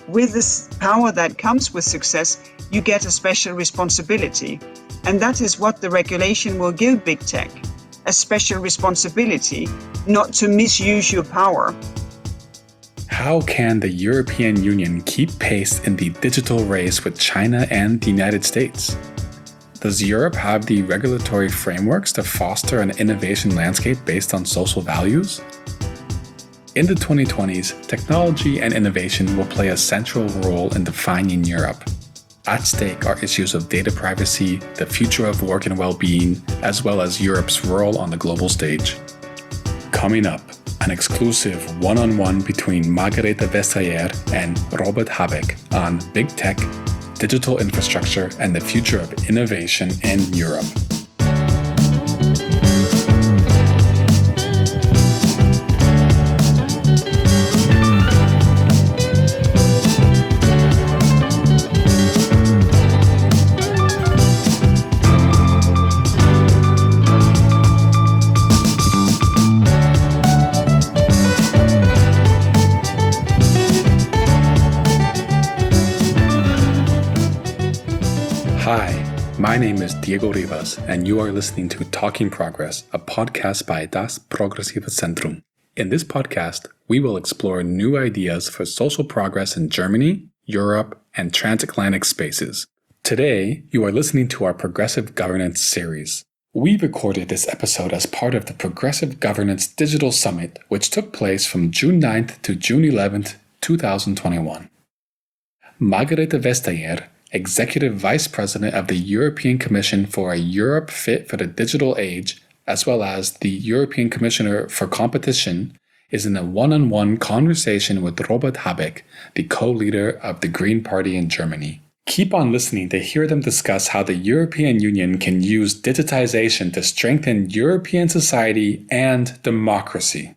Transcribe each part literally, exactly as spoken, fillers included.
with this power that comes with success, you get a special responsibility. And that is what the regulation will give big tech, a special responsibility not to misuse your power. How can the European Union keep pace in the digital race with China and the United States? Does Europe have the regulatory frameworks to foster an innovation landscape based on social values? In the twenty twenties, technology and innovation will play a central role in defining Europe. At stake are issues of data privacy, the future of work and well-being, as well as Europe's role on the global stage. Coming up, an exclusive one-on-one between Margarete Vestager and Robert Habeck on big tech, digital infrastructure, and the future of innovation in Europe. Hi, my name is Diego Rivas, and you are listening to Talking Progress, a podcast by Das Progressive Zentrum. In this podcast, we will explore new ideas for social progress in Germany, Europe, and transatlantic spaces. Today, you are listening to our Progressive Governance series. We recorded this episode as part of the Progressive Governance Digital Summit, which took place from June ninth to June eleventh, twenty twenty-one. Margarete Vestager, Executive Vice President of the European Commission for a Europe Fit for the Digital Age, as well as the European Commissioner for Competition, is in a one-on-one conversation with Robert Habeck, the co-leader of the Green Party in Germany. Keep on listening to hear them discuss how the European Union can use digitization to strengthen European society and democracy.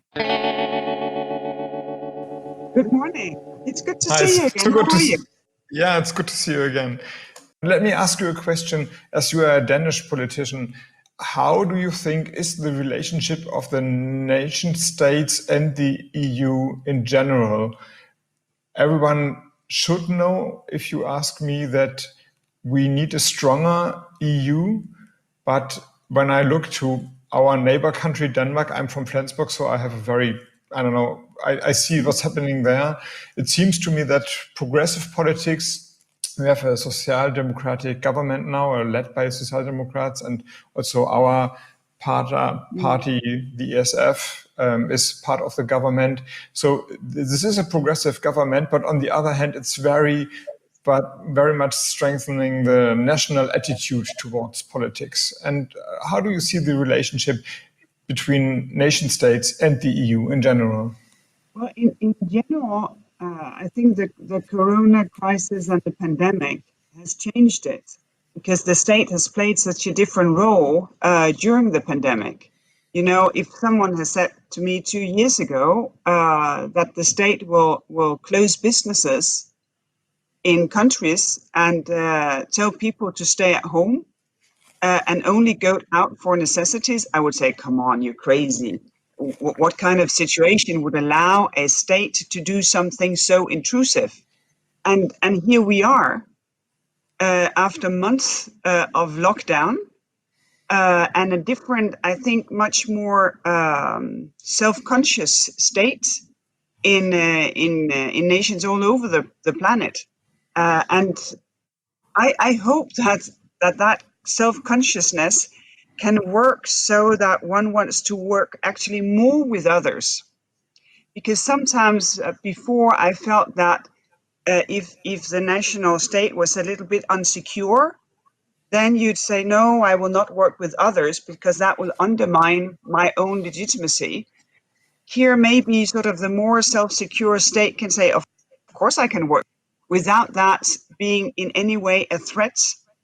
Good morning. It's good to Hi, see you it's again. so good How to are see you? Yeah, it's good to see you again. Let me ask you a question. As you are a Danish politician, how do you think is the relationship of the nation states and the E U in general? Everyone should know, if you ask me, that we need a stronger E U. But when I look to our neighbor country, Denmark, I'm from Flensburg, so I have a very, I don't know, I, I see what's happening there. It seems to me that progressive politics, we have a social democratic government now, uh, led by Social Democrats, and also our part, uh, party, the E S F, um, is part of the government. So this is a progressive government, but on the other hand, it's very, but very much strengthening the national attitude towards politics. And how do you see the relationship between nation states and the E U in general? Well, in, in general, uh, I think the, the corona crisis and the pandemic has changed it because the state has played such a different role uh, during the pandemic. You know, if someone has said to me two years ago uh, that the state will, will close businesses in countries and uh, tell people to stay at home uh, and only go out for necessities, I would say, come on, you're crazy. What kind of situation would allow a state to do something so intrusive? And and here we are, uh, after months uh, of lockdown uh, and a different, I think, much more um, self-conscious state in uh, in uh, in nations all over the, the planet. Uh, and I, I hope that that, that self-consciousness can work so that one wants to work actually more with others. Because sometimes uh, before I felt that uh, if if the national state was a little bit unsecure, then you'd say, no, I will not work with others because that will undermine my own legitimacy. Here, maybe sort of the more self-secure state can say, of course I can work, without that being in any way a threat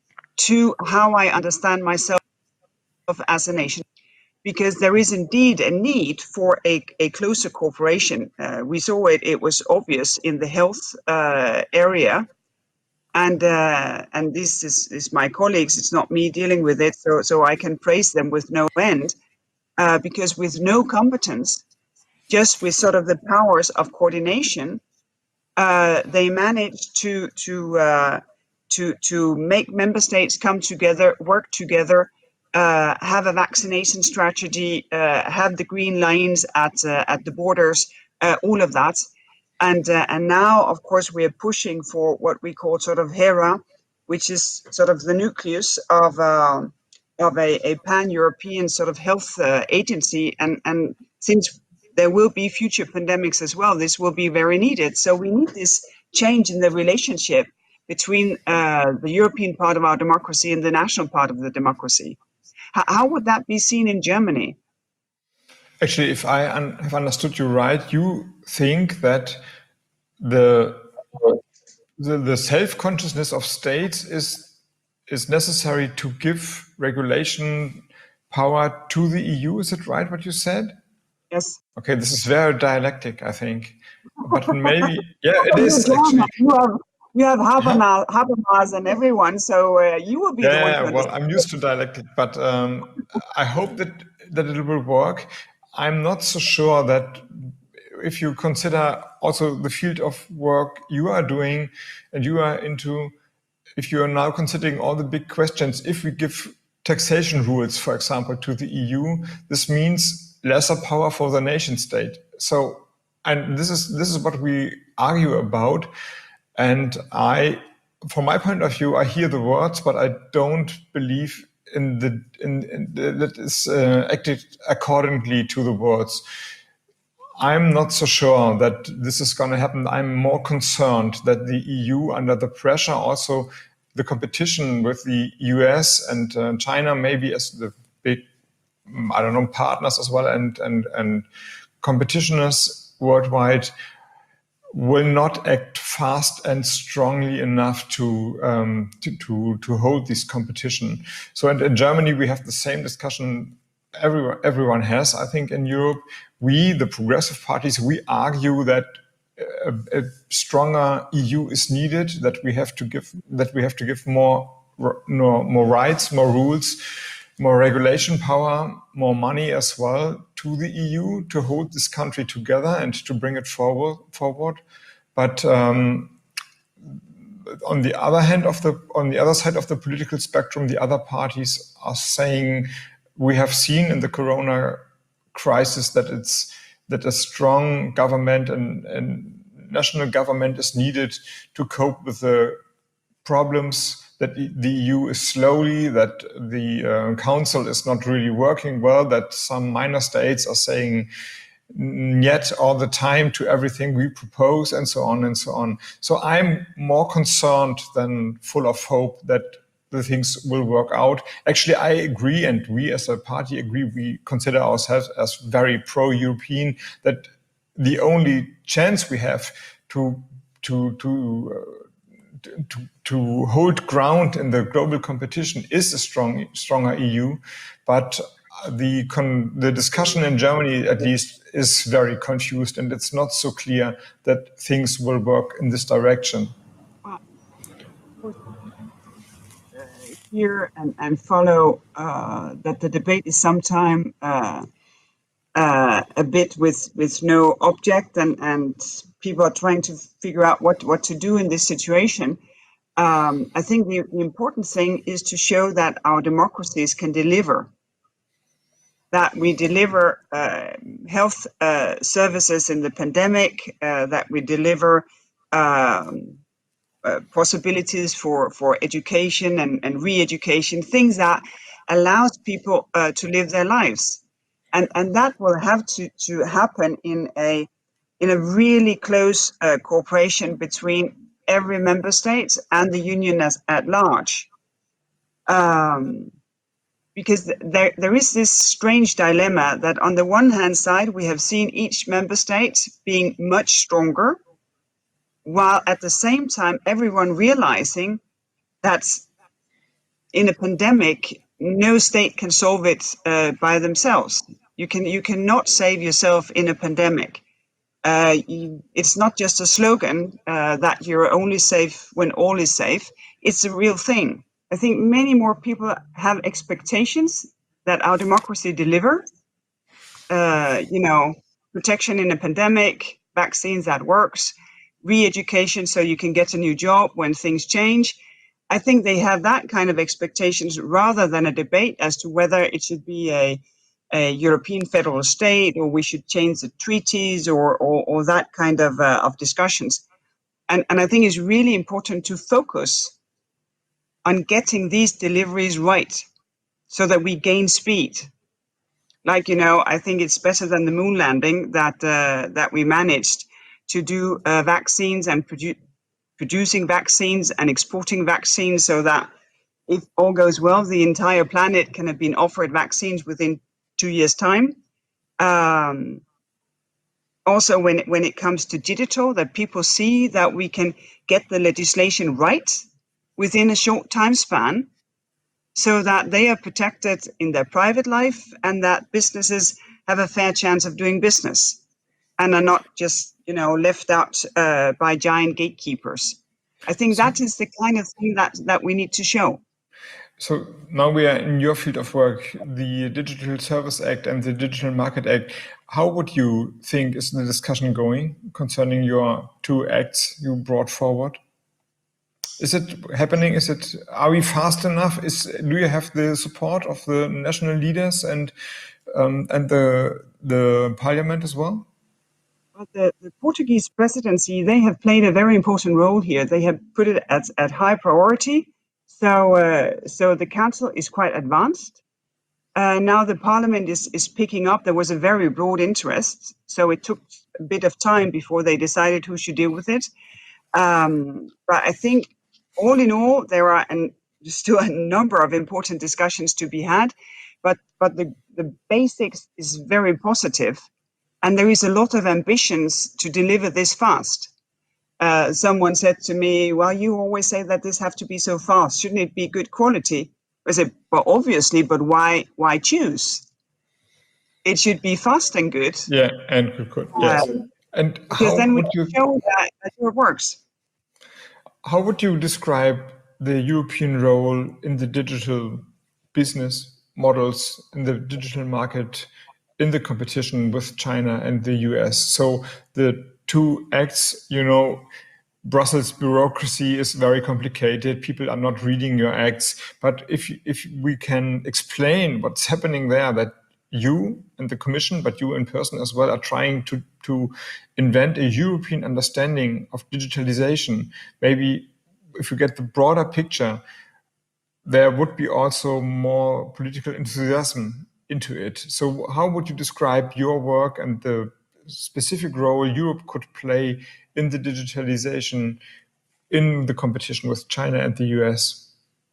to how I understand myself as a nation, because there is indeed a need for a, a closer cooperation. Uh, we saw it, it was obvious in the health uh, area. And uh, and this is, is my colleagues, it's not me dealing with it, so, so I can praise them with no end, uh, because with no competence, just with sort of the powers of coordination, uh, they managed to to uh, to to make member states come together, work together, uh, have a vaccination strategy, uh, have the green lines at uh, at the borders, uh, all of that, and uh, and now, of course, we are pushing for what we call sort of HERA, which is sort of the nucleus of uh, of a, a pan-European sort of health uh, agency, and and since there will be future pandemics as well, this will be very needed. So we need this change in the relationship between uh, the European part of our democracy and the national part of the democracy. H- how would that be seen in Germany? Actually, if I un- have understood you right, you think that the the, the self-consciousness of states is is necessary to give regulation power to the E U. Is it right what you said? Yes. Okay, this is very dialectic, I think. But maybe, yeah, it You're is German. actually. You have you have Huh? Habermas, Habermas and everyone, so uh, you will be Yeah, the one yeah, to yeah, well, understand. I'm used to dialectic, but um, I hope that that it will work. I'm not so sure that if you consider also the field of work you are doing and you are into, if you are now considering all the big questions, if we give taxation rules, for example, to the E U, this means lesser power for the nation state. So, and this is this is what we argue about. And I, from my point of view, I hear the words, but I don't believe in the in, in the, that is uh, acted accordingly to the words. I'm not so sure that this is going to happen. I'm more concerned that the E U, under the pressure, also the competition with the U S and uh, China, maybe as the big, I don't know, partners as well, and and and competitionists worldwide, will not act fast and strongly enough to um, to, to to hold this competition. So in, in Germany, we have the same discussion everyone everyone has. I think in Europe, we, the progressive parties, we argue that a, a stronger E U is needed. That we have to give that we have to give more more, more rights, more rules, more regulation power, more money as well to the E U to hold this country together and to bring it forward. forward. But um, on the other hand of the on the other side of the political spectrum, the other parties are saying we have seen in the Corona crisis that it's that a strong government and, and national government is needed to cope with the problems, that the E U is slowly, that the uh, council is not really working well, that some minor states are saying yet all the time to everything we propose, and so on and so on. So I'm more concerned than full of hope that the things will work out. Actually, I agree, and we as a party agree, we consider ourselves as very pro-European, that the only chance we have to to to uh, To, to hold ground in the global competition is a strong, stronger E U, but the con, the discussion in Germany, at least, is very confused, and it's not so clear that things will work in this direction. Well, of course, uh, hear and, and follow uh, that the debate is sometime uh, uh, a bit with with no object, and and people are trying to figure out what what to do in this situation. Um, I think the, the important thing is to show that our democracies can deliver, that we deliver uh, health uh, services in the pandemic, uh, that we deliver um, uh, possibilities for, for education and, and re-education, things that allows people uh, to live their lives. And, and that will have to, to happen in a, in a really close uh, cooperation between every member state and the union as at large. Um, because there, there is this strange dilemma that on the one hand side, we have seen each member state being much stronger, while at the same time, everyone realizing that in a pandemic, no state can solve it uh, by themselves. You can you cannot save yourself in a pandemic. Uh, you, it's not just a slogan uh, that you're only safe when all is safe. It's a real thing. I think many more people have expectations that our democracy deliver. Uh, you know, protection in a pandemic, vaccines that works, re-education so you can get a new job when things change. I think they have that kind of expectations rather than a debate as to whether it should be a, a European federal state or we should change the treaties or, or, or that kind of, uh, of discussions. And, and I think it's really important to focus on getting these deliveries right so that we gain speed. Like, you know, I think it's better than the moon landing that uh, that we managed to do uh, vaccines and produ- producing vaccines and exporting vaccines so that if all goes well, the entire planet can have been offered vaccines within two years' time. Um, also, when it, when it comes to digital, that people see that we can get the legislation right within a short time span, so that they are protected in their private life and that businesses have a fair chance of doing business and are not just, you know, left out uh, by giant gatekeepers. I think So- that is the kind of thing that, that we need to show. So now we are in your field of work, the Digital Service Act and the Digital Market Act. How would you think is the discussion going concerning your two acts you brought forward? Is it happening? Is it? Are we fast enough? Is do you have the support of the national leaders and um, and the the parliament as well? But the, the Portuguese presidency, they have played a very important role here. They have put it at, at high priority. So, uh, so the council is quite advanced. Uh, now the parliament is, is picking up. There was a very broad interest. So it took a bit of time before they decided who should deal with it. Um, but I think all in all, there are an, still a number of important discussions to be had. But, but the, the basics is very positive. And there is a lot of ambitions to deliver this fast. Uh, someone said to me, well, you always say that this have to be so fast. Shouldn't it be good quality? I said, well, obviously, but why why choose? It should be fast and good. Yeah, and good, good. Yes. Um, And because how then we would you show that, that it works. how would you describe the European role in the digital business models in the digital market in the competition with China and the U S? So the two acts, you know, Brussels bureaucracy is very complicated. People are not reading your acts. But if if we can explain what's happening there, that you and the Commission, but you in person as well, are trying to to invent a European understanding of digitalization. Maybe if you get the broader picture, there would be also more political enthusiasm into it. So how would you describe your work and the specific role Europe could play in the digitalization in the competition with China and the U S?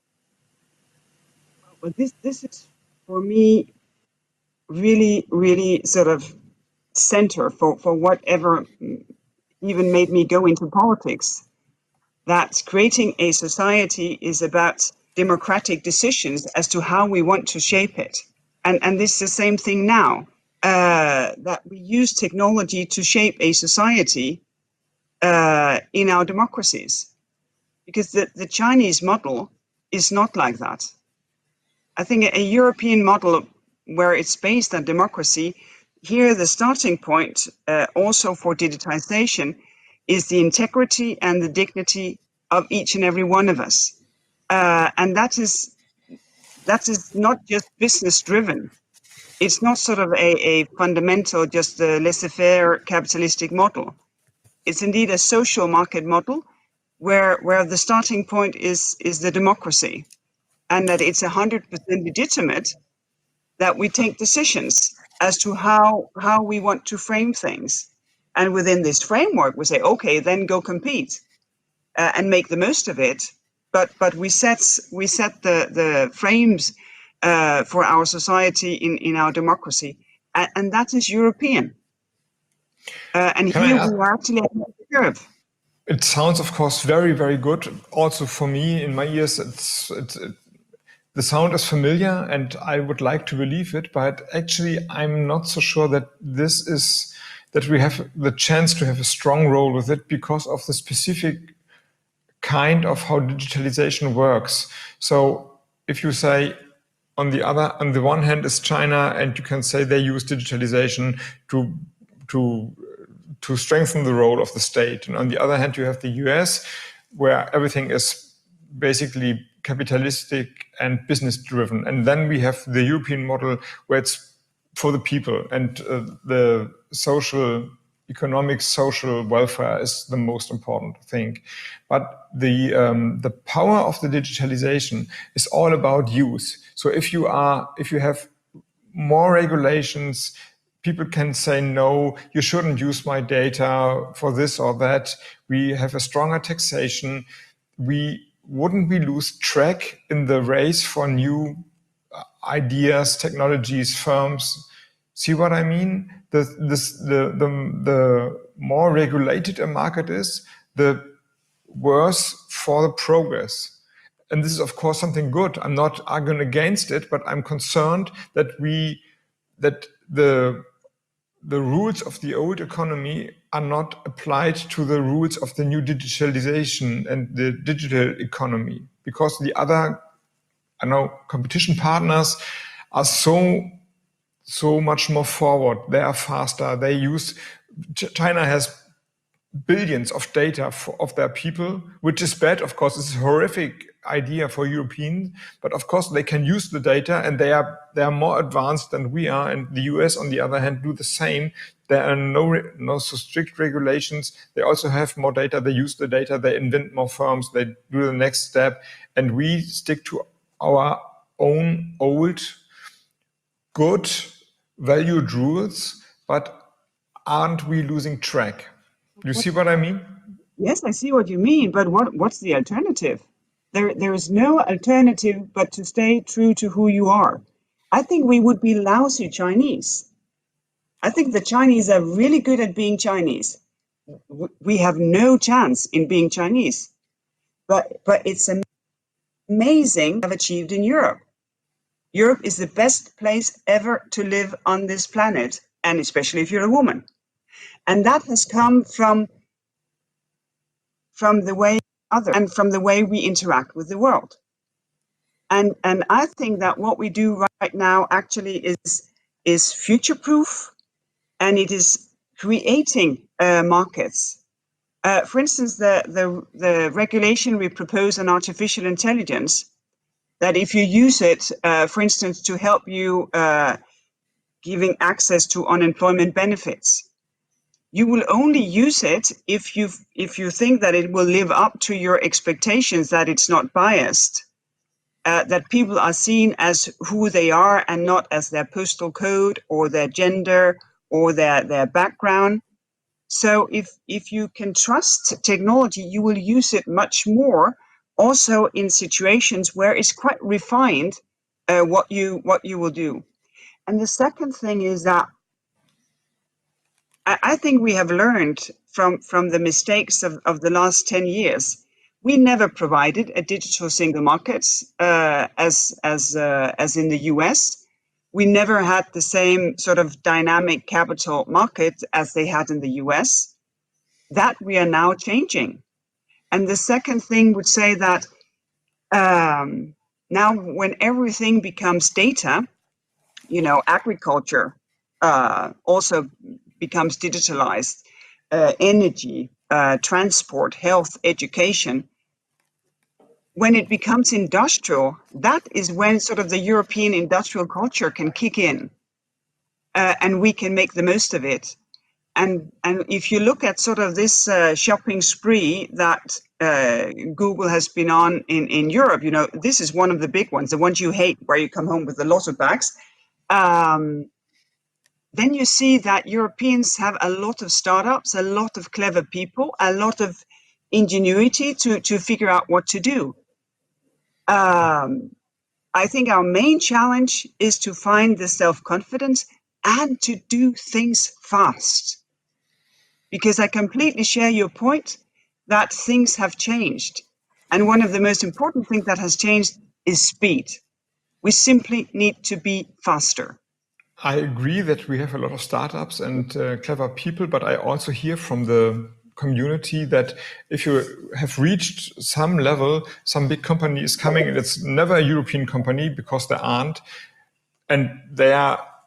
But this this is for me really, really sort of center for, for whatever even made me go into politics. That creating a society is about democratic decisions as to how we want to shape it. And, and this is the same thing now, uh, that we use technology to shape a society uh, in our democracies. Because the, the Chinese model is not like that. I think a, a European model where it's based on democracy, here the starting point uh, also for digitization is the integrity and the dignity of each and every one of us. Uh, and that is that is not just business driven. It's not sort of a, a fundamental, just a laissez-faire capitalistic model. It's indeed a social market model where where the starting point is is the democracy, and that it's one hundred percent legitimate that we take decisions as to how how we want to frame things. And within this framework, we say, okay, then go compete uh, and make the most of it. But but we set we set the the frames uh, for our society in, in our democracy, and, and that is European. Uh, and Can I here ask- we are actually ahead of the curve. It sounds, of course, very, very good. Also, for me, in my ears, it's, it's it, the sound is familiar, and I would like to believe it. But actually, I'm not so sure that this is that we have the chance to have a strong role with it because of the specific kind of how digitalization works. So, if you say on the other, on the one hand, is China, and you can say they use digitalization to to to strengthen the role of the state. And on the other hand, you have the U S, where everything is basically capitalistic and business driven. And then we have the European model where it's for the people, and uh, the social, economic, social welfare is the most important thing. But the um, the power of the digitalization is all about use. So if you are, if you have more regulations, people can say, no, you shouldn't use my data for this or that. We have a stronger taxation. We wouldn't we lose track in the race for new ideas, technologies, firms? See what I mean? The, this, the, the, the more regulated a market is, the worse for the progress. And this is, of course, something good. I'm not arguing against it, but I'm concerned that we, that the, the rules of the old economy are not applied to the rules of the new digitalization and the digital economy, because the other, I know, competition partners are so, so much more forward. They are faster. They use, China has billions of data for, of their people, which is bad. Of course, it's a horrific idea for Europeans, but of course they can use the data, and they are they are more advanced than we are. And the U S, on the other hand, do the same. There are no no so strict regulations. They also have more data. They use the data. They invent more firms. They do the next step, and we stick to our own old, good, valued rules. But aren't we losing track? Do you see what I mean? Yes, I see what you mean. But what what's the alternative? There, there is no alternative but to stay true to who you are. I think we would be lousy Chinese. I think the Chinese are really good at being Chinese. We have no chance in being Chinese. But, but it's amazing what we have achieved in Europe. Europe is the best place ever to live on this planet, and especially if you're a woman. And that has come from, from the way other and from the way we interact with the world. And and I think that what we do right now actually is is future-proof, and it is creating uh, markets. Uh, for instance, the, the the regulation we propose on artificial intelligence, that if you use it, uh, for instance, to help you uh, giving access to unemployment benefits, you will only use it if you if you think that it will live up to your expectations, that it's not biased, uh, that people are seen as who they are and not as their postal code or their gender or their, their background. So if, if you can trust technology, you will use it much more, also in situations where it's quite refined uh, what you what you will do. And the second thing is that I think we have learned from, from the mistakes of, of the last ten years. We never provided a digital single market uh, as, as, uh, as in the U S. We never had the same sort of dynamic capital market as they had in the U S. That we are now changing. And the second thing would say that um, now when everything becomes data, you know, agriculture uh, also becomes digitalized, uh, energy, uh, transport, health, education. When it becomes industrial, that is when sort of the European industrial culture can kick in, uh, and we can make the most of it. And and if you look at sort of this uh, shopping spree that uh, Google has been on in, in Europe, you know, this is one of the big ones, the ones you hate, where you come home with a lot of bags. Um, then you see that Europeans have a lot of startups, a lot of clever people, a lot of ingenuity to, to figure out what to do. Um, I think our main challenge is to find the self-confidence and to do things fast. Because I completely share your point that things have changed. And one of the most important things that has changed is speed. We simply need to be faster. I agree that we have a lot of startups and uh, clever people, but I also hear from the community that if you have reached some level, some big company is coming, and it's never a European company because there aren't, and they are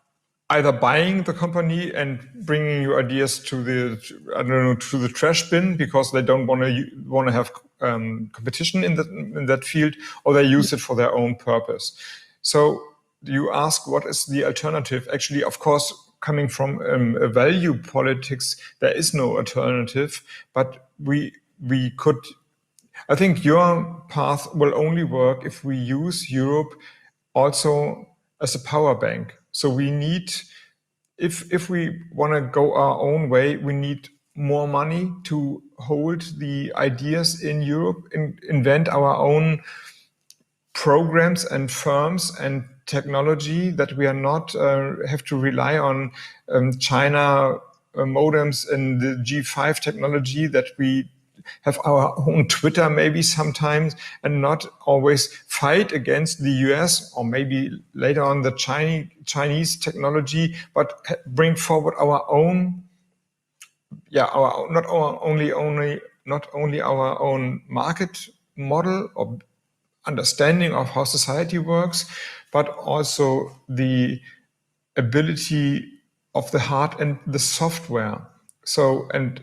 either buying the company and bringing your ideas to the I don't know to the trash bin because they don't want to want to have um, competition in that in that field, or they use it for their own purpose. So you ask what is the alternative? Actually, of course, coming from um, a value politics, there is no alternative. But we we could. I think your path will only work if we use Europe also as a power bank. So we need, if if we want to go our own way, we need more money to hold the ideas in Europe, and invent our own programs and firms and technology that we are not uh, have to rely on um, China uh, modems and the G five technology, that we have our own Twitter maybe sometimes, and not always fight against the U S or maybe later on the Chinese Chinese technology, but bring forward our own, yeah, our not our only only not only our own market model or understanding of how society works, but also the ability of the hard and the software. So and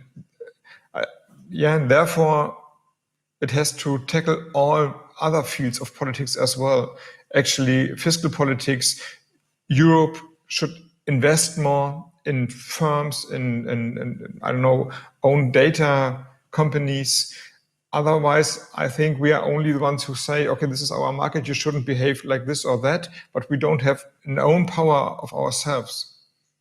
yeah, and therefore it has to tackle all other fields of politics as well. Actually, fiscal politics, Europe should invest more in firms, in, in, in I don't know, own data companies. Otherwise, I think we are only the ones who say, okay, this is our market, you shouldn't behave like this or that, but we don't have an own power of ourselves.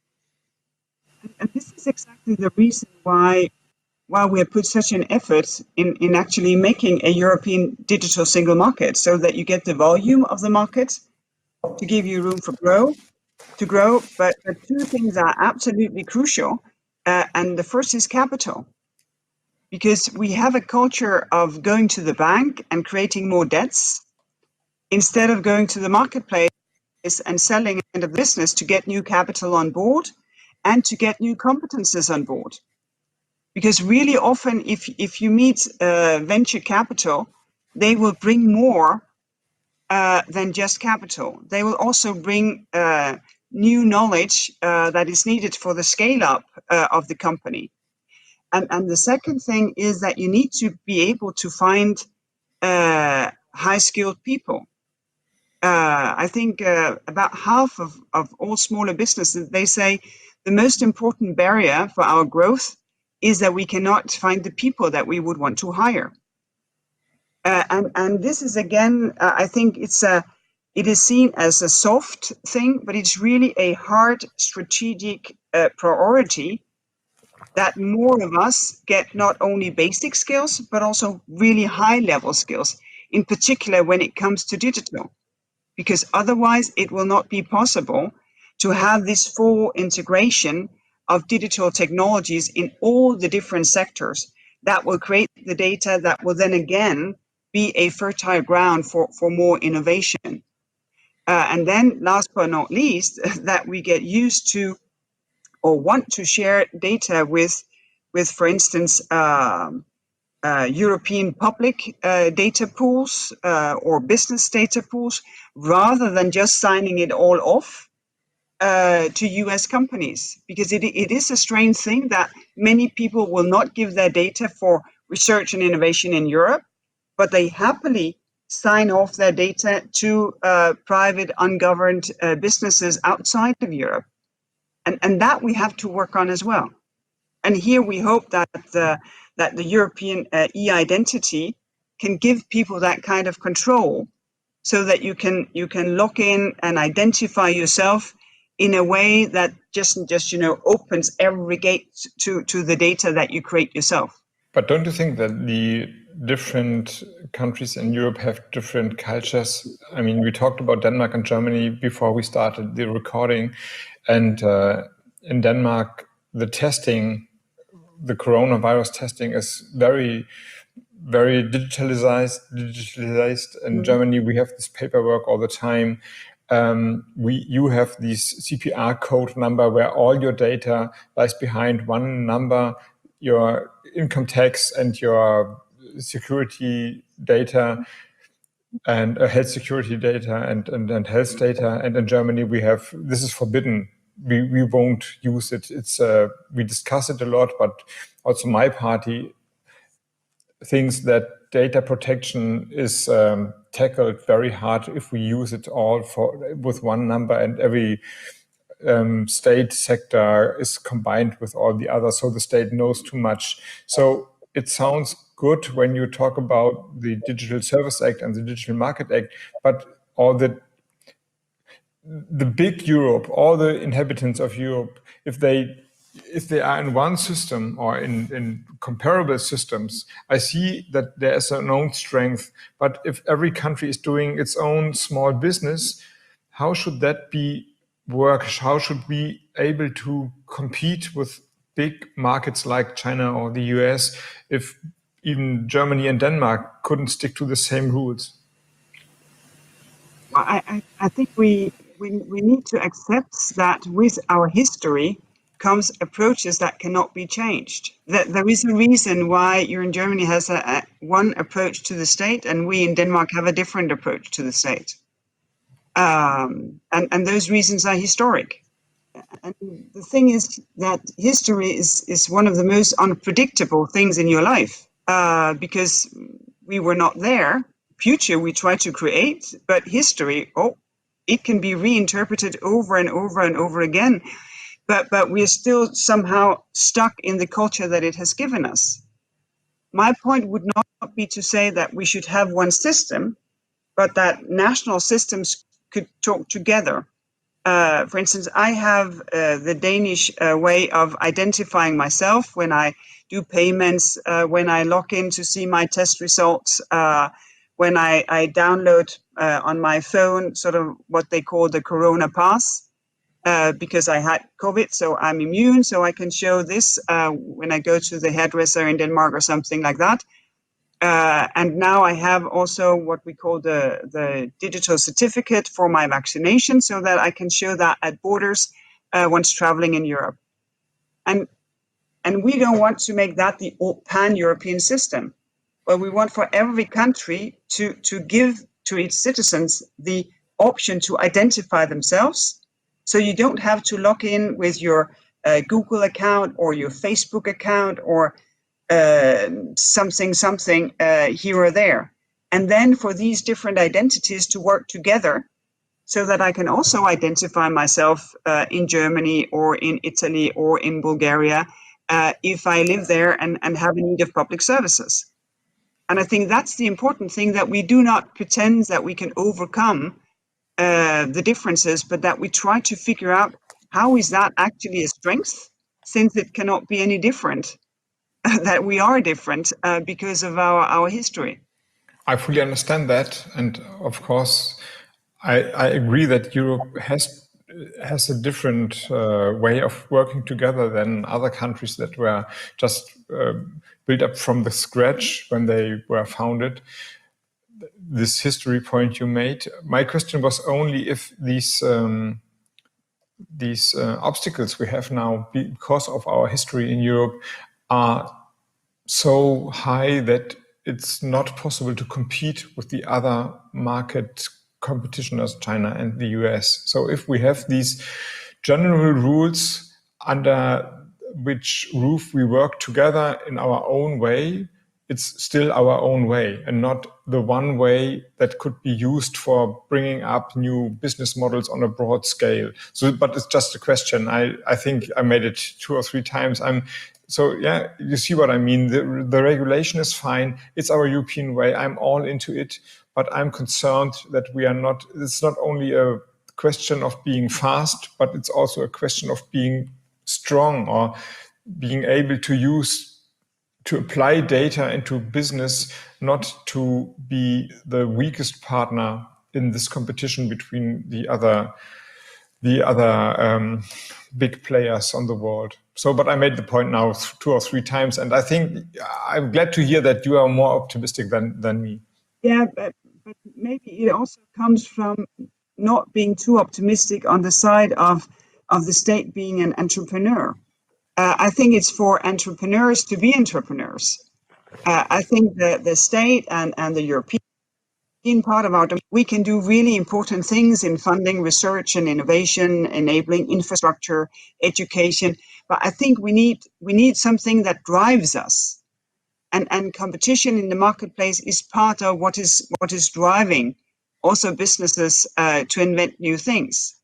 And this is exactly the reason why why we have put such an effort in, in actually making a European digital single market, so that you get the volume of the market to give you room for grow, to grow. But, but two things are absolutely crucial. Uh, and the first is capital. Because we have a culture of going to the bank and creating more debts instead of going to the marketplace and selling into business to get new capital on board and to get new competences on board. Because really often, if, if you meet uh, venture capital, they will bring more uh, than just capital. They will also bring uh, new knowledge uh, that is needed for the scale up uh, of the company. And, and the second thing is that you need to be able to find uh, high skilled people. Uh, I think uh, about half of, of all smaller businesses, they say the most important barrier for our growth is that we cannot find the people that we would want to hire. Uh, and, and this is, again, uh, I think it's a, it is seen as a soft thing, but it's really a hard strategic uh, priority that more of us get not only basic skills, but also really high level skills, in particular when it comes to digital, because otherwise it will not be possible to have this full integration of digital technologies in all the different sectors that will create the data that will then again be a fertile ground for, for more innovation. Uh, and then last but not least, that we get used to or want to share data with, with for instance, um, uh, European public uh, data pools uh, or business data pools, rather than just signing it all off Uh, to U S companies, because it, it is a strange thing that many people will not give their data for research and innovation in Europe, but they happily sign off their data to uh, private, ungoverned uh, businesses outside of Europe. And, and that we have to work on as well. And here we hope that the, that the European uh, e-identity can give people that kind of control, so that you can, you can lock in and identify yourself in a way that just, just you know, opens every gate to, to the data that you create yourself. But don't you think that the different countries in Europe have different cultures? I mean, we talked about Denmark and Germany before we started the recording. And uh, in Denmark, the testing, the coronavirus testing is very, very digitalized. digitalized. In mm-hmm. Germany, we have this paperwork all the time. Um, we, you have this C P R code number where all your data lies behind one number, your income tax and your security data and uh, health security data and, and, and health data. And in Germany, we have, this is forbidden we, we won't use it. It's uh, we discuss it a lot, but also my party thinks that data protection is um, tackled very hard if we use it all for with one number, and every um, state sector is combined with all the others, so the state knows too much. So it sounds good when you talk about the Digital Service Act and the Digital Market Act, but all the the big Europe, all the inhabitants of Europe, if they if they are in one system or in, in comparable systems, I see that there is an own strength. But if every country is doing its own small business, how should that be work? How should we able to compete with big markets like China or the U S if even Germany and Denmark couldn't stick to the same rules? Well, I, I, I think we, we we need to accept that with our history comes approaches that cannot be changed. That there is a reason why you in Germany has a, a one approach to the state, and we in Denmark have a different approach to the state. Um, and, and those reasons are historic. And the thing is that history is, is one of the most unpredictable things in your life, uh, because we were not there. Future we try to create, but history, oh, it can be reinterpreted over and over and over again. But but we are still somehow stuck in the culture that it has given us. My point would not be to say that we should have one system, but that national systems could talk together. Uh, for instance, I have uh, the Danish uh, way of identifying myself when I do payments, uh, when I log in to see my test results, uh, when I, I download uh, on my phone sort of what they call the Corona Pass. Uh, because I had COVID, so I'm immune, so I can show this uh, when I go to the hairdresser in Denmark or something like that. Uh, and now I have also what we call the, the digital certificate for my vaccination, so that I can show that at borders uh, once traveling in Europe. And, and we don't want to make that the pan-European system, but we want for every country to, to give to its citizens the option to identify themselves. So you don't have to log in with your uh, Google account or your Facebook account or uh, something, something uh, here or there. And then for these different identities to work together so that I can also identify myself uh, in Germany or in Italy or in Bulgaria uh, if I live there and, and have a need of public services. And I think that's the important thing, that we do not pretend that we can overcome Uh, the differences, but that we try to figure out how is that actually a strength, since it cannot be any different, that we are different uh, because of our, our history. I fully understand that, and of course, I, I agree that Europe has has a different uh, way of working together than other countries that were just uh, built up from the scratch when they were founded. This history point you made. My question was only if these um, these uh, obstacles we have now because of our history in Europe are so high that it's not possible to compete with the other market competitioners, China and the U S. So if we have these general rules under which roof we work together in our own way, it's still our own way and not the one way that could be used for bringing up new business models on a broad scale. So, but it's just a question. I, I think I made it two or three times. I'm so, yeah, you see what I mean. The, the regulation is fine. It's our European way. I'm all into it, but I'm concerned that we are not, it's not only a question of being fast, but it's also a question of being strong or being able to use to apply data into business, not to be the weakest partner in this competition between the other, the other um, big players on the world. So, but I made the point now two or three times, and I think I'm glad to hear that you are more optimistic than than me. Yeah, but, but maybe it also comes from not being too optimistic on the side of of the state being an entrepreneur. Uh, I think it's for entrepreneurs to be entrepreneurs. Uh, I think the, the state and, and the European in part of our, we can do really important things in funding research and innovation, enabling infrastructure, education. But I think we need we need something that drives us, and and competition in the marketplace is part of what is what is driving also businesses uh, to invent new things.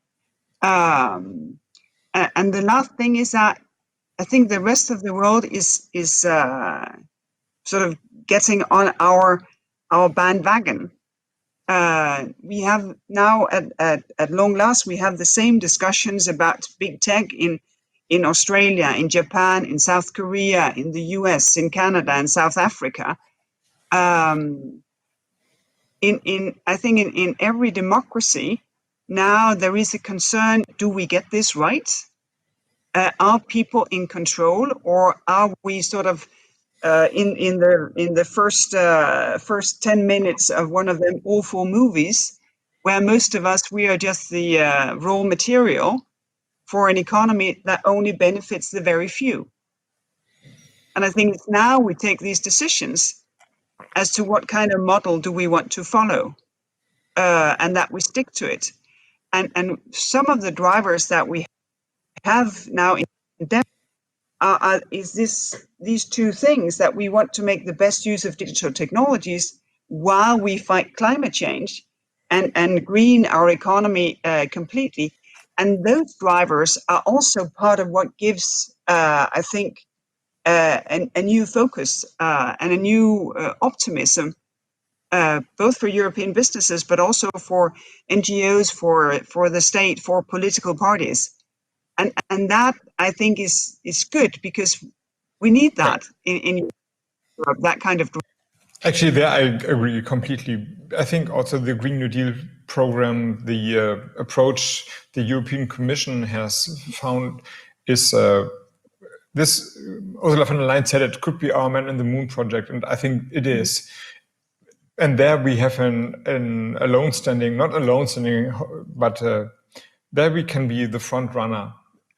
Um, and the last thing is that I think the rest of the world is is uh, sort of getting on our our bandwagon. Uh, we have now, at, at, at long last, we have the same discussions about big tech in in Australia, in Japan, in South Korea, in the U S, in Canada, and South Africa. Um, in in I think in, in every democracy now there is a concern: do we get this right? Uh, are people in control, or are we sort of Uh, in in the in the first uh, first ten minutes of one of them awful movies, where most of us, we are just the uh, raw material for an economy that only benefits the very few. And I think it's now we take these decisions as to what kind of model do we want to follow, uh, and that we stick to it. And and some of the drivers that we have now in depth Uh, uh, is this these two things, that we want to make the best use of digital technologies while we fight climate change and, and green our economy uh, completely. And those drivers are also part of what gives, uh, I think, uh, an, a new focus uh, and a new uh, optimism, uh, both for European businesses, but also for N G Os, for, for the state, for political parties. And and that, I think, is is good, because we need that in, in Europe, that kind of. Actually, there I agree completely. I think also the Green New Deal program, the uh, approach the European Commission has found is uh, this. Ursula von der Leyen said it could be our man in the moon project, and I think it is. And there we have an, an alone standing, not alone standing, but uh, there we can be the front runner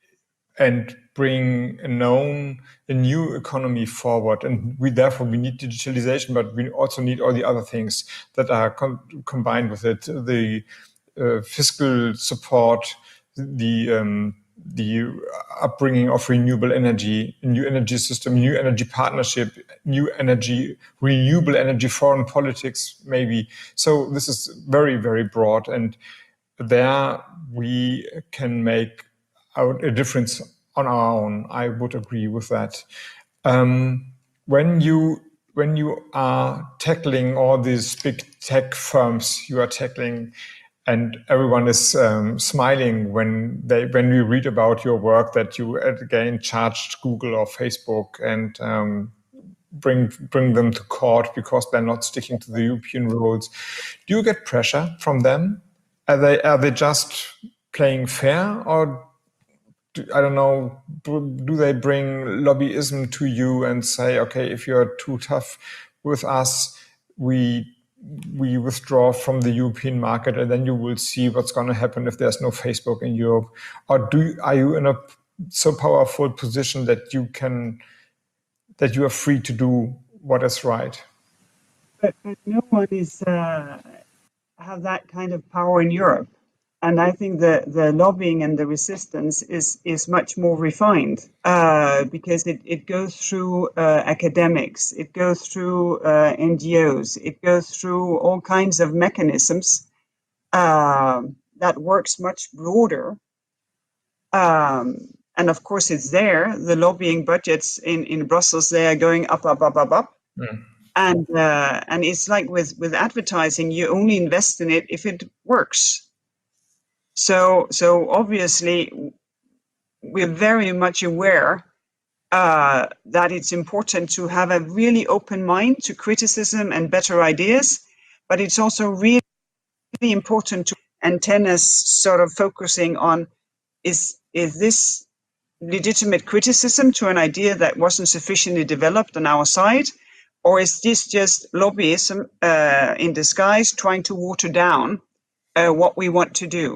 and bring a known, a new economy forward. And we therefore we need digitalization, but we also need all the other things that are com combined with it: the uh, fiscal support, the um, the upbringing of renewable energy, new energy system, new energy partnership, new energy, renewable energy, foreign politics, maybe. So this is very, very broad, and there we can make a difference on our own. I would agree with that. Um, when you when you are tackling all these big tech firms, you are tackling, and everyone is um, smiling when they when we read about your work that you again charged Google or Facebook and um, bring bring them to court because they're not sticking to the European rules. Do you get pressure from them? Are they are they just playing fair, or do, I don't know, do they bring lobbyism to you and say, okay, if you're too tough with us, we we withdraw from the European market, and then you will see what's going to happen if there's no Facebook in Europe? Or do are you in a so powerful position that you can that you are free to do what is right? But, but no one is uh, have that kind of power in Europe, and I think the the lobbying and the resistance is is much more refined uh, because it it goes through uh, academics, it goes through uh, N G Os, it goes through all kinds of mechanisms uh, that works much broader. Um, and of course, it's there. The lobbying budgets in in Brussels, they are going up, up, up, up, up. Mm. And uh, and it's like with with advertising, you only invest in it if it works. So so obviously, we're very much aware uh, that it's important to have a really open mind to criticism and better ideas, but it's also really, really important to antennas sort of focusing on, is is this legitimate criticism to an idea that wasn't sufficiently developed on our side? Or is this just lobbyism uh, in disguise, trying to water down uh, what we want to do?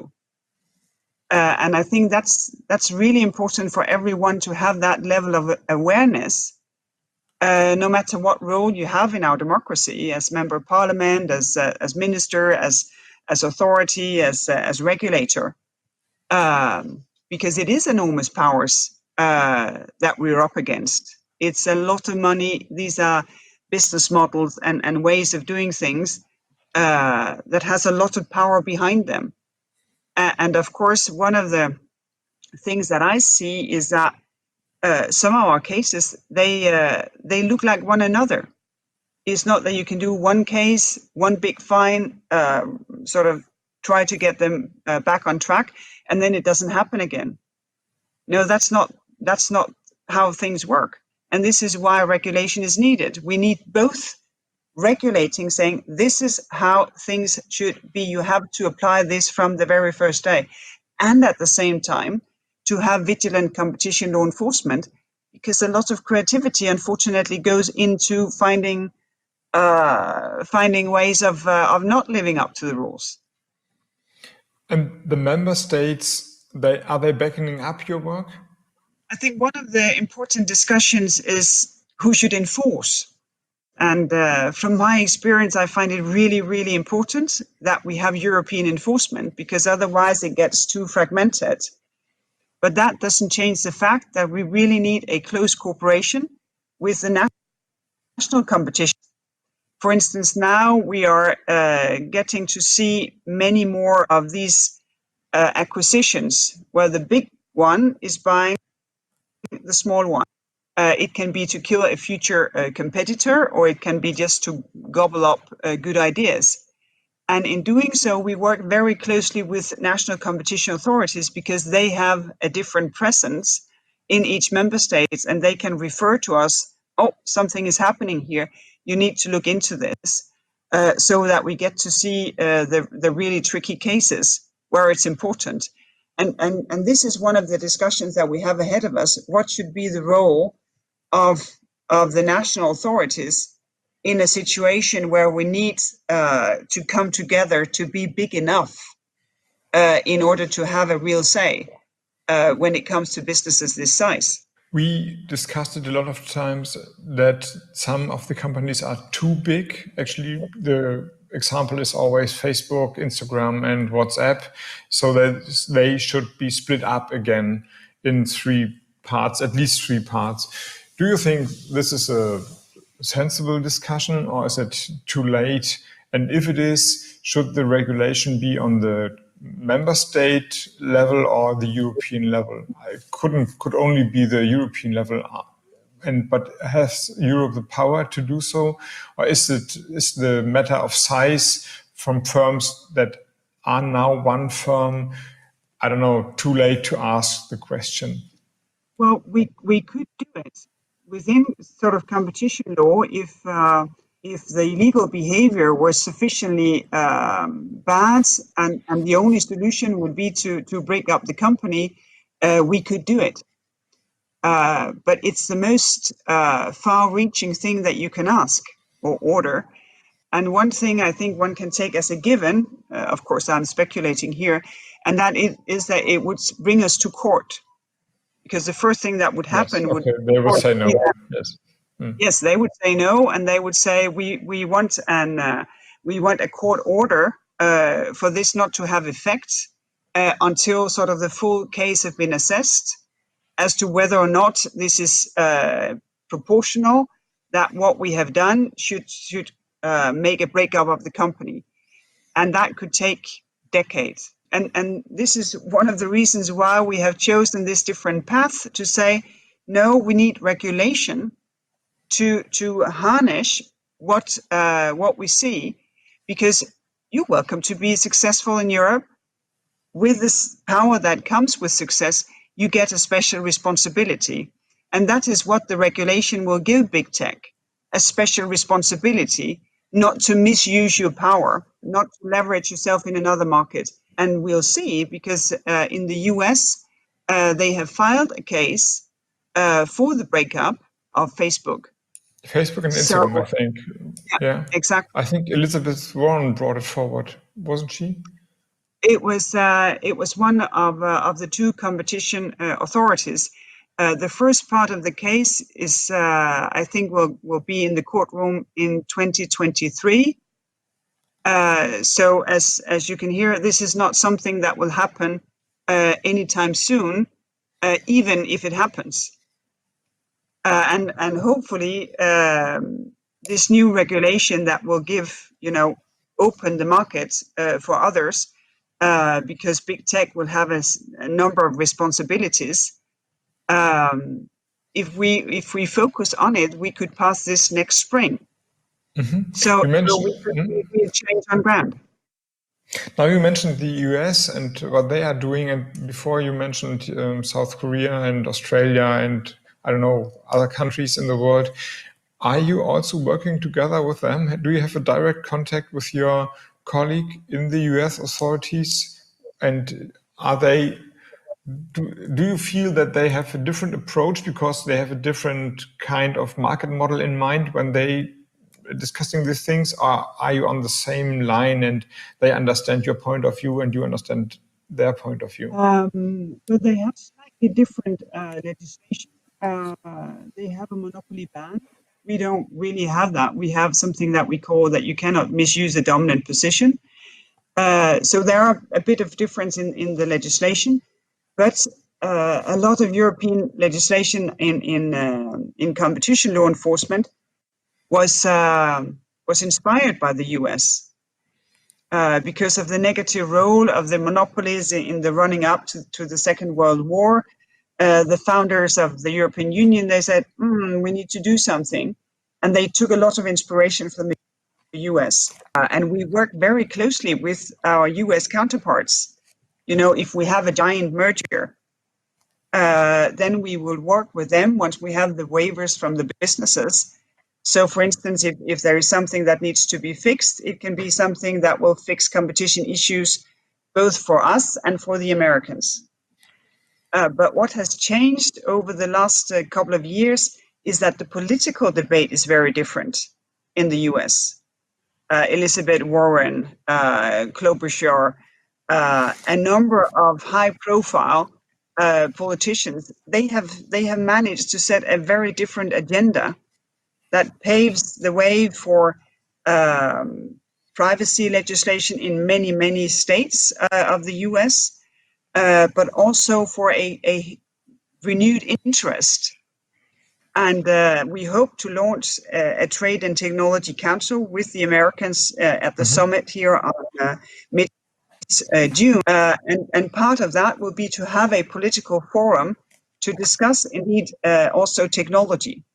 Uh, and I think that's that's really important for everyone to have that level of awareness uh, no matter what role you have in our democracy, as member of parliament, as uh, as minister, as as authority, as uh, as regulator, um, because it is enormous powers uh, that we're up against. It's a lot of money. These are business models and, and ways of doing things uh, that has a lot of power behind them. A- and of course, one of the things that I see is that uh, some of our cases, they uh, they look like one another. It's not that you can do one case, one big fine, uh, sort of try to get them uh, back on track, and then it doesn't happen again. No, that's not that's not how things work. And this is why regulation is needed. We need both regulating, saying this is how things should be. You have to apply this from the very first day. And at the same time, to have vigilant competition law enforcement, because a lot of creativity, unfortunately, goes into finding uh, finding ways of uh, of not living up to the rules. And the member states, they are they backing up your work? I think one of the important discussions is who should enforce. And uh, from my experience, I find it really, really important that we have European enforcement, because otherwise it gets too fragmented. But that doesn't change the fact that we really need a close cooperation with the national competition. For instance, now we are uh, getting to see many more of these uh, acquisitions, where the big one is buying the small one. Uh, it can be to kill a future uh, competitor, or it can be just to gobble up uh, good ideas. And in doing so, we work very closely with national competition authorities, because they have a different presence in each member state, and they can refer to us, oh, something is happening here, you need to look into this, uh, so that we get to see uh, the, the really tricky cases where it's important. And, and, and this is one of the discussions that we have ahead of us. What should be the role of, of the national authorities in a situation where we need uh, to come together to be big enough uh, in order to have a real say uh, when it comes to businesses this size? We discussed it a lot of times that some of the companies are too big. Actually, the example is always Facebook, Instagram, and WhatsApp, so that they should be split up again in three parts, at least three parts. Do you think this is a sensible discussion, or is it too late? And if it is, should the regulation be on the member state level or the European level? I couldn't could only be the European level, and but has Europe the power to do so, or is it is the matter of size from firms that are now one firm? I don't know. Too late to ask the question. Well, we we could do it within sort of competition law if. Uh, if the illegal behavior was sufficiently um, bad, and, and the only solution would be to, to break up the company, uh, we could do it. Uh, but it's the most uh, far-reaching thing that you can ask or order. And one thing I think one can take as a given, uh, of course I'm speculating here, and that is, is that it would bring us to court. Because the first thing that would happen yes, okay. would... They would say no, yes. Mm. Yes, they would say no, and they would say we we want an uh, we want a court order uh, for this not to have effect uh, until sort of the full case has been assessed as to whether or not this is uh, proportional. That what we have done should should uh, make a breakup of the company, and that could take decades. And and this is one of the reasons why we have chosen this different path to say no. We need regulation to to harness what uh, what we see, because you're welcome to be successful in Europe. With this power that comes with success, you get a special responsibility, and that is what the regulation will give big tech: a special responsibility not to misuse your power, not to leverage yourself in another market. And we'll see, because uh, in the U S uh, they have filed a case uh, for the breakup of Facebook. Facebook and Instagram, so, I think. Yeah, yeah, exactly. I think Elizabeth Warren brought it forward, wasn't she? It was uh, it was one of uh, of the two competition uh, authorities, Uh, the first part of the case is, uh, I think, will will be in the courtroom in twenty twenty-three. Uh, so as as you can hear, this is not something that will happen uh, anytime soon, uh, even if it happens. Uh, and and hopefully um, this new regulation that will give, you know, open the market uh, for others, uh, because big tech will have a, a number of responsibilities. Um, if we if we focus on it, we could pass this next spring. Mm-hmm. So, you mentioned, so we could mm-hmm. be a change on ground. Now you mentioned the U S and what they are doing, and before you mentioned um, South Korea and Australia and I don't know, other countries in the world. Are you also working together with them? Do you have a direct contact with your colleague in the U S authorities? And are they, do, do you feel that they have a different approach because they have a different kind of market model in mind when they discussing these things? Or are you on the same line and they understand your point of view and you understand their point of view? Um, but they have slightly different uh, legislation. Uh, they have a monopoly ban. We don't really have that. We have something that we call that you cannot misuse a dominant position. Uh, so there are a bit of difference in, in the legislation, but uh, a lot of European legislation in in uh, in competition law enforcement was uh, was inspired by the U S. Uh, because of the negative role of the monopolies in the running up to, to the Second World War. Uh, the founders of the European Union, they said, mm, we need to do something. And they took a lot of inspiration from the U S. Uh, and we work very closely with our U S counterparts. You know, if we have a giant merger, uh, then we will work with them once we have the waivers from the businesses. So, for instance, if, if there is something that needs to be fixed, it can be something that will fix competition issues both for us and for the Americans. Uh, but what has changed over the last uh, couple of years is that the political debate is very different in the U S. Uh, Elizabeth Warren, uh, Klobuchar, uh, a number of high-profile uh, politicians, they have they have managed to set a very different agenda that paves the way for um, privacy legislation in many, many states uh, of the U S, uh, but also for a, a renewed interest. And uh, we hope to launch a, a Trade and Technology Council with the Americans uh, at the mm-hmm. summit here on uh, mid-June. Uh, and, and part of that will be to have a political forum to discuss, indeed, uh, also technology.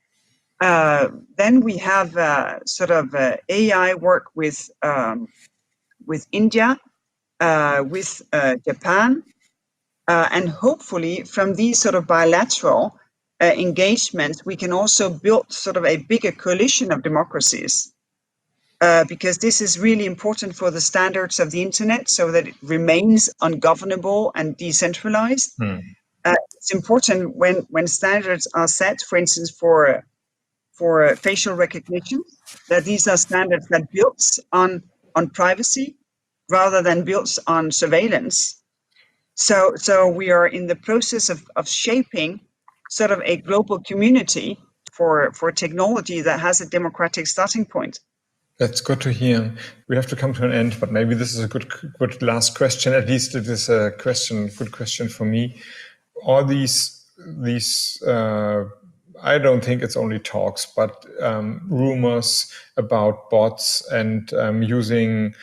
Uh, then we have uh, sort of uh, A I work with um, with India, uh, with uh, Japan, uh, and hopefully from these sort of bilateral uh, engagements, we can also build sort of a bigger coalition of democracies, uh, because this is really important for the standards of the internet, so that it remains ungovernable and decentralized. Hmm. Uh, it's important when when standards are set, for instance, for for uh, facial recognition, that these are standards that built on, on privacy rather than built on surveillance. So, so we are in the process of, of shaping sort of a global community for, for technology that has a democratic starting point. That's good to hear. We have to come to an end, but maybe this is a good, good last question. At least it is a question, good question for me. All these, these, uh, I don't think it's only talks, but um, rumors about bots and um, using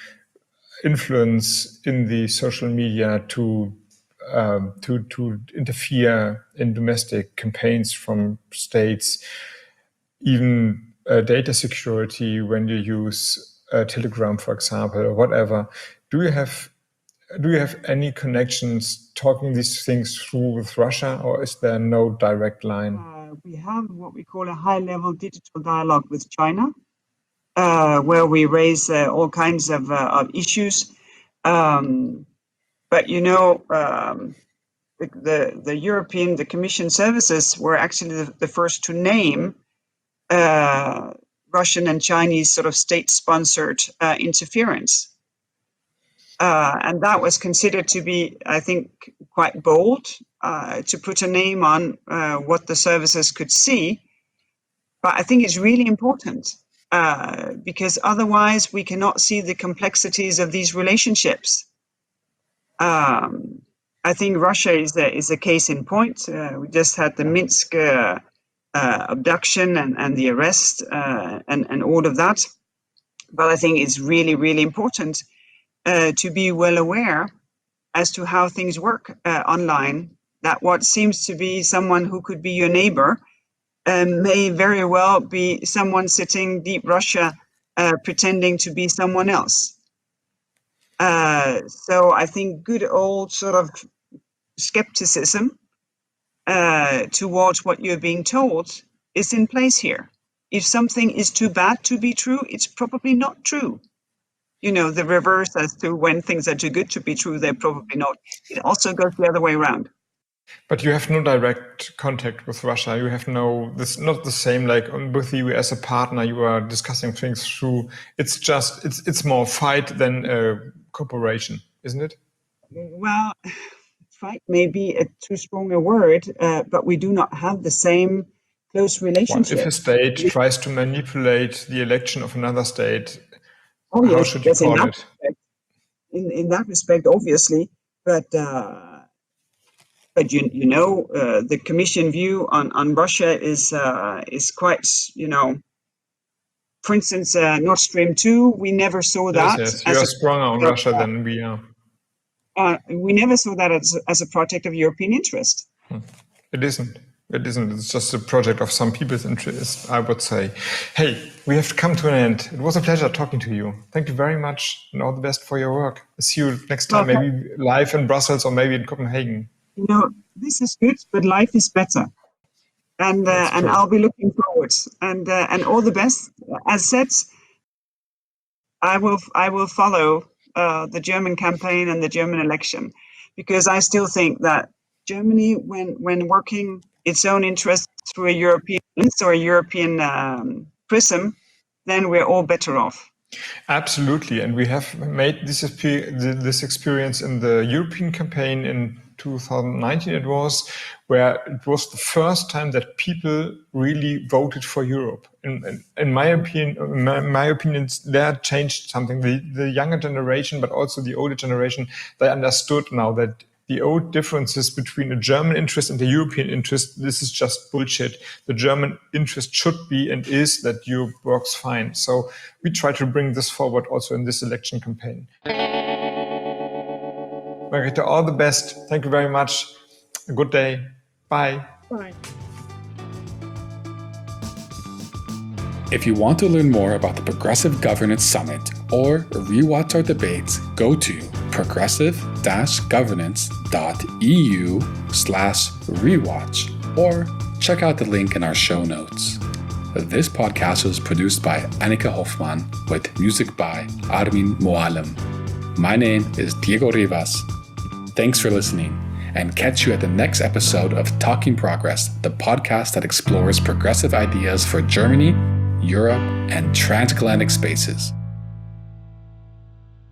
influence in the social media to um, to to interfere in domestic campaigns from states, even uh, data security when you use uh, Telegram, for example, or whatever. Do you have do you have any connections talking these things through with Russia, or is there no direct line? Uh, we have what we call a high-level digital dialogue with China, uh, where we raise uh, all kinds of, uh, of issues. Um, but, you know, um, the, the, the European, the Commission services were actually the, the first to name uh, Russian and Chinese sort of state-sponsored uh, interference. Uh, and that was considered to be, I think, quite bold. uh, to put a name on uh, what the services could see. But I think it's really important uh, because otherwise we cannot see the complexities of these relationships. Um, I think Russia is a, is a case in point. Uh, we just had the Minsk uh, uh, abduction and, and the arrest uh, and, and all of that. But I think it's really, really important uh, to be well aware as to how things work uh, online, that what seems to be someone who could be your neighbor um, may very well be someone sitting deep Russia uh, pretending to be someone else. Uh, so I think good old sort of skepticism uh, towards what you're being told is in place here. If something is too bad to be true, it's probably not true. You know, the reverse as to when things are too good to be true, they're probably not. It also goes the other way around. But you have no direct contact with Russia. You have no, this not the same like with you as a partner. You are discussing things through. It's just, it's it's more fight than uh, cooperation, isn't it? Well, fight may be a too strong a word, uh, but we do not have the same close relationship. Well, if a state tries to manipulate the election of another state, oh, how yes, should you yes, call in that it? Respect, in, in that respect, obviously, but uh, but you you know uh, the Commission view on, on Russia is uh, is quite, you know, for instance, uh, Nord Stream two, we never saw that. Yes, yes. You are a, stronger on uh, Russia than we are. Uh, we never saw that as, as a project of European interest. Hmm. It isn't. It isn't. It's just a project of some people's interest, I would say. Hey, we have come to an end. It was a pleasure talking to you. Thank you very much and all the best for your work. See you next time, Okay. maybe live in Brussels or maybe in Copenhagen. You know, this is good, but life is better. And uh, That's and true. I'll be looking forward. And uh, and all the best. As said, I will I will follow uh, the German campaign and the German election, because I still think that Germany, when when working its own interests through a European lens or a European um, prism, then we're all better off. Absolutely. And we have made this, expe- this experience in the European campaign in two thousand nineteen, it was, where it was the first time that people really voted for Europe. In, in, in my opinion, in my, my opinion, that changed something. The, the younger generation, but also the older generation, they understood now that the old differences between a German interest and the European interest, this is just bullshit. The German interest should be and is that Europe works fine. So we try to bring this forward also in this election campaign. Margarete, all the best. Thank you very much. A good day. Bye. Bye. If you want to learn more about the Progressive Governance Summit or rewatch our debates, go to progressive-governance.eu slash rewatch or check out the link in our show notes. This podcast was produced by Annika Hoffmann with music by Armin Moalem. My name is Diego Rivas. Thanks for listening, and catch you at the next episode of Talking Progress, the podcast that explores progressive ideas for Germany, Europe, and transatlantic spaces.